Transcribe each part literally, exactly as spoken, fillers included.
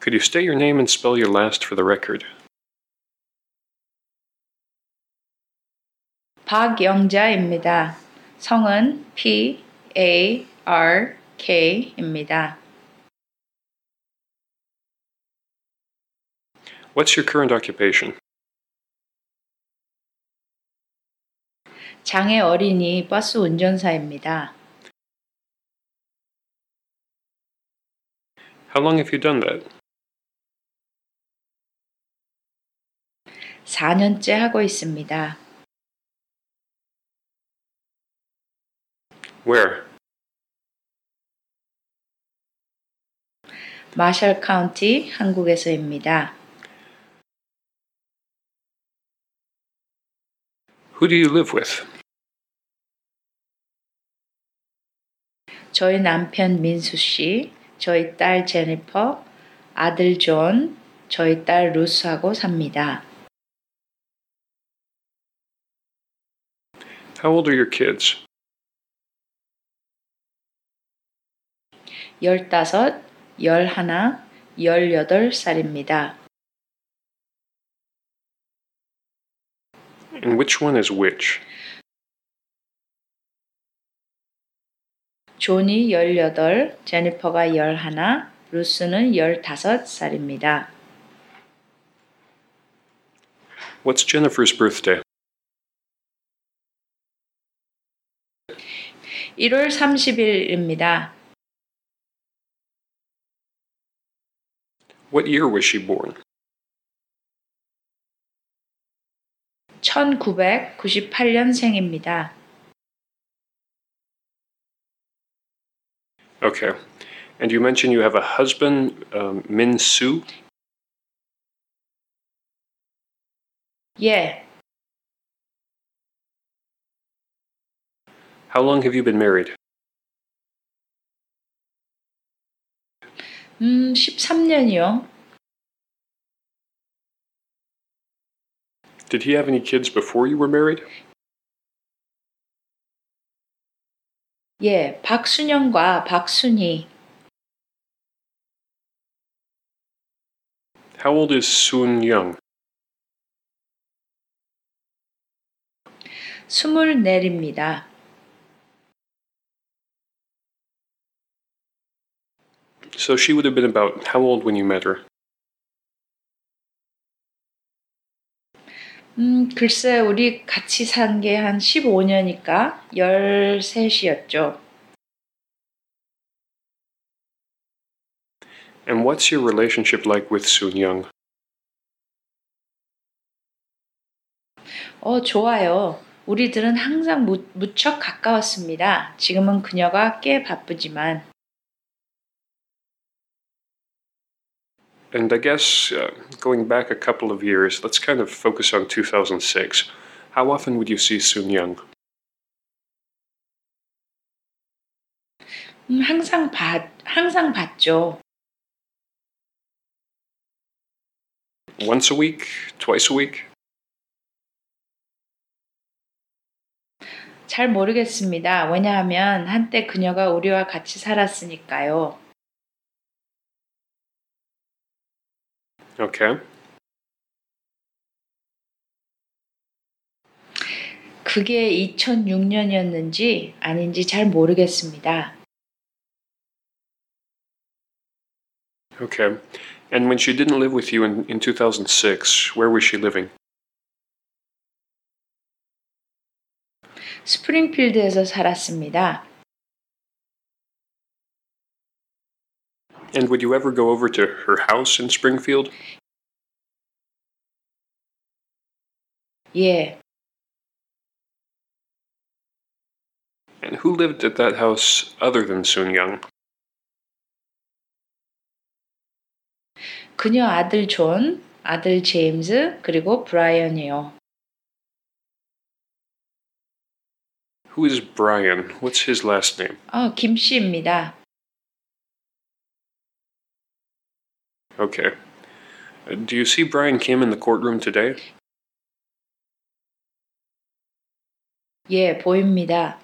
Could you state your name and spell your last for the record? 박영자입니다. 성은 P A R K입니다. What's your current occupation? 장애 어린이 버스 운전사입니다. How long have you done that? 사 년째 하고 있습니다. Where? 마셜 카운티, 한국에서입니다. Who do you live with? 저희 남편 민수 씨, 저희 딸 제니퍼, 아들 존, 저희 딸 루스하고 삽니다. How old are your kids? 열다섯, 열하나, 열여덟 살입니다. And which one is which? 존이 열여덟, 제니퍼가 열하나, 루스는 열다섯 살입니다. What's Jennifer's birthday? 일월 삼십일입니다. What year was she born? 천구백구십팔 년생입니다. Okay. And you mentioned you have a husband, um, Min Soo? 예, How long have you been married? 음, 십삼 년이요. Did he have any kids before you were married? 예, 박순영과 박순희. How old is Soon Young? 스물넷입니다. So she would have been about how old when you met her? 음, 글쎄, 우리 같이 산 게 한 십오 년이니까 열셋이었죠. And what's your relationship like with Soon Young? 어, 좋아요. 우리들은 항상 무, 무척 가까웠습니다. 지금은 그녀가 꽤 바쁘지만. And I guess uh, going back a couple of years, let's kind of focus on two thousand six. How often would you see Soon Young? 음, 항상 봤, 항상 봤죠. Once a week? Twice a week? 잘 모르겠습니다. 왜냐하면 한때 그녀가 우리와 같이 살았으니까요. Okay. 그게 이천육 년이었는지 아닌지 잘 모르겠습니다. Okay. And when she didn't live with you in, in two thousand six, where was she living? 스프링필드에서 살았습니다. And would you ever go over to her house in Springfield? 예, And who lived at that house other than Soon Young? 그녀 아들 존, 아들 제임스, 그리고 브라이언이요. Who is Brian? What's his last name? 어, 김 씨입니다. Okay. Uh, do you see Brian Kim in the courtroom today? 예, 보입니다.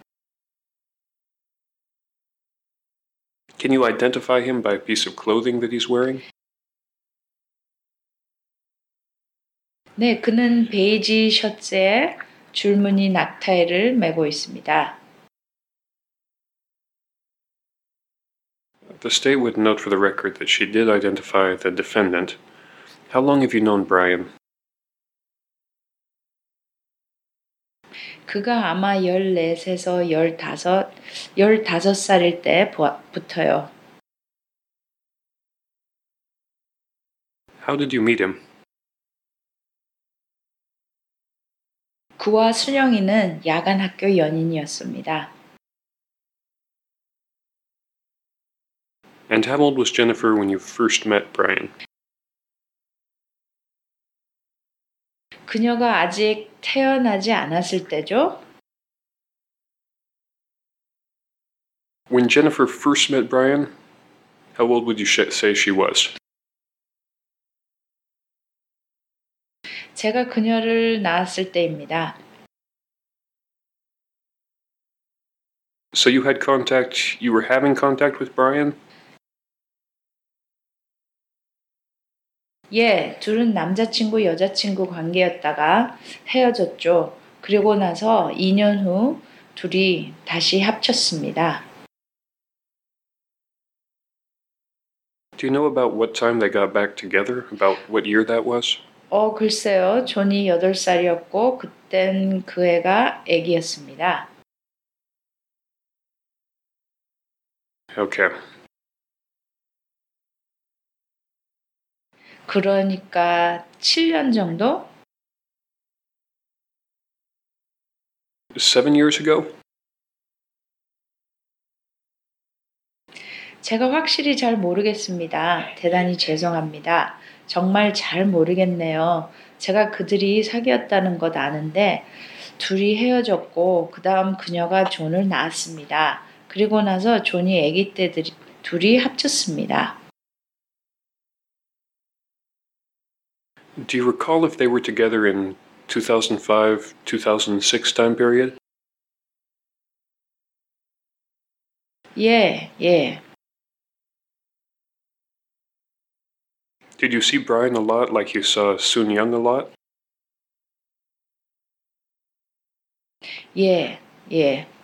Can you identify him by a piece of clothing that he's wearing? 네, 그는 베이지 셔츠에 줄무늬 넥타이를 매고 있습니다. The state would note for the record that she did identify the defendant. How long have you known Brian? 그가 아마 열넷에서 열다섯, 열다섯 살일 때부터요. How did you meet him? 그와 순영이는 야간 학교 연인이었습니다. And how old was Jennifer when you first met Brian? 그녀가 아직 태어나지 않았을 때죠. When Jennifer first met Brian, how old would you sh- say she was? 제가 그녀를 낳았을 때입니다. So you had contact, you were having contact with Brian? 예, 둘은 남자친구, 여자친구 관계였다가 헤어졌죠. 그리고 나서 이 년 후 둘이 다시 합쳤습니다. Do you know about what time they got back together? About what year that was? 어, 글쎄요. 존이 여덟 살이었고 그땐 그 애가 애기였습니다. Okay. 그러니까 칠 년 정도? Seven years ago? 제가 확실히 잘 모르겠습니다. 대단히 죄송합니다. 정말 잘 모르겠네요. 제가 그들이 사귀었다는 것 아는데 둘이 헤어졌고 그 다음 그녀가 존을 낳았습니다. 그리고 나서 존이 아기 때 둘이 합쳤습니다. Do you recall if they were together in two thousand five, two thousand six time period? 예, 예. Did you see Brian a lot like you saw Soon Young a lot? 예, 예.